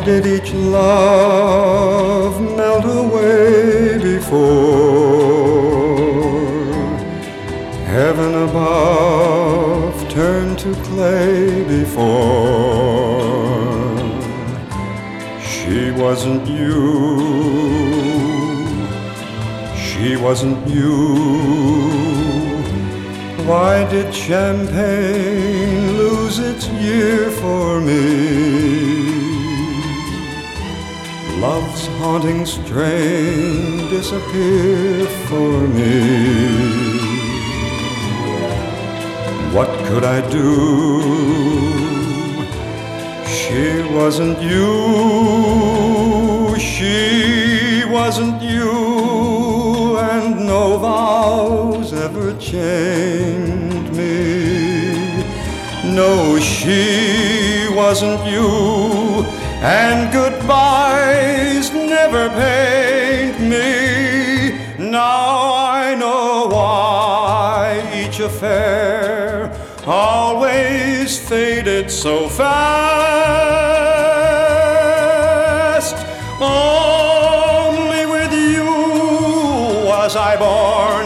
did each love melt away before heaven above turned to clay before she wasn't you, she wasn't you? Why did champagne lose its year for me? Love's haunting strain disappear for me. What could I do? She wasn't you, she wasn't you, and no vows ever chained me. No, she wasn't you, and goodbyes never pained me. Now I know why each affair always faded so fast. Only with you was I born